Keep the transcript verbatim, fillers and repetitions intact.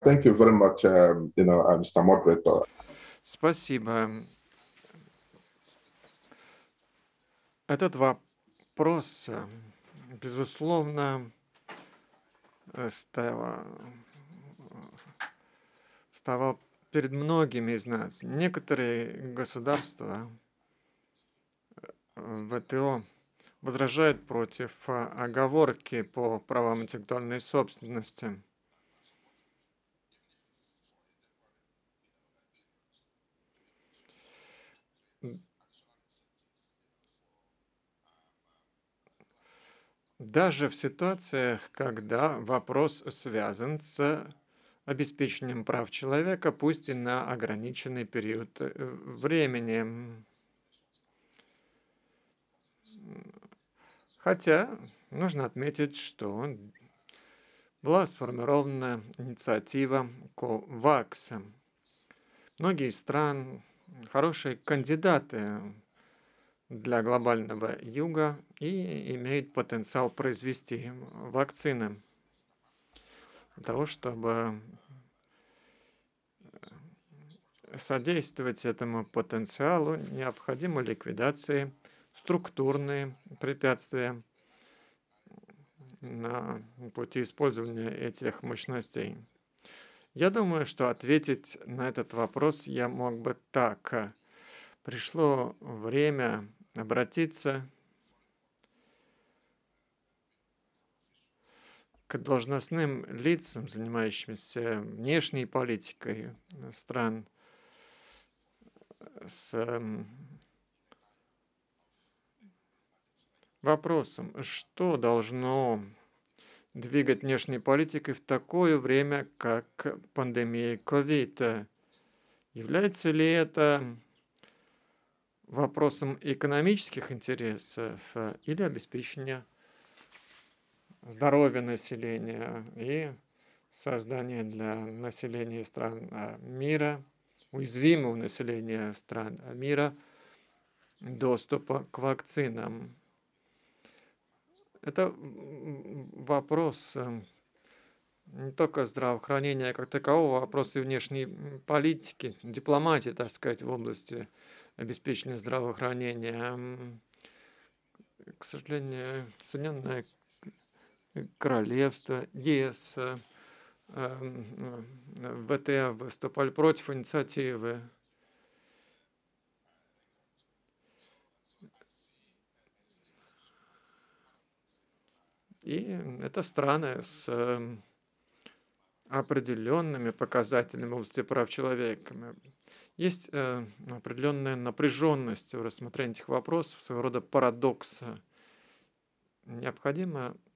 Thank you very much, um, you know, uh, Mister Moderator. Спасибо. Этот вопрос, э, безусловно, э, става- вставал перед многими из нас. Некоторые государства э, в ВТО возражают против а, оговорки по правам интеллектуальной собственности. Даже в ситуациях, когда вопрос связан с обеспечением прав человека, пусть и на ограниченный период э, времени. Хотя нужно отметить, что была сформирована инициатива ковакс. Многие страны хорошие кандидаты для глобального юга и имеют потенциал произвести вакцины для того, чтобы содействовать этому потенциалу, необходима ликвидация структурные препятствия на пути использования этих мощностей. Я думаю, что ответить на этот вопрос я мог бы так. Пришло время обратиться к должностным лицам, занимающимся внешней политикой стран, с м, вопросом, что должно двигать внешней политикой в такое время, как пандемия ковида. Является ли это вопросом экономических интересов э, или обеспечения здоровья населения и создания для населения стран а, мира, уязвимого населения стран а, мира, доступа к вакцинам? Это м, вопрос э, не только здравоохранения как такового, а вопросы внешней м, политики, дипломатии, так сказать, в области обеспечения здравоохранения. М, К сожалению, Соединенное Королевство, ЕС, э, м, э, ВТО выступали против инициативы. И это страны с э, определенными показателями в области прав человека. Есть э, определенная напряженность в рассмотрении этих вопросов, своего рода парадокс. Необходимо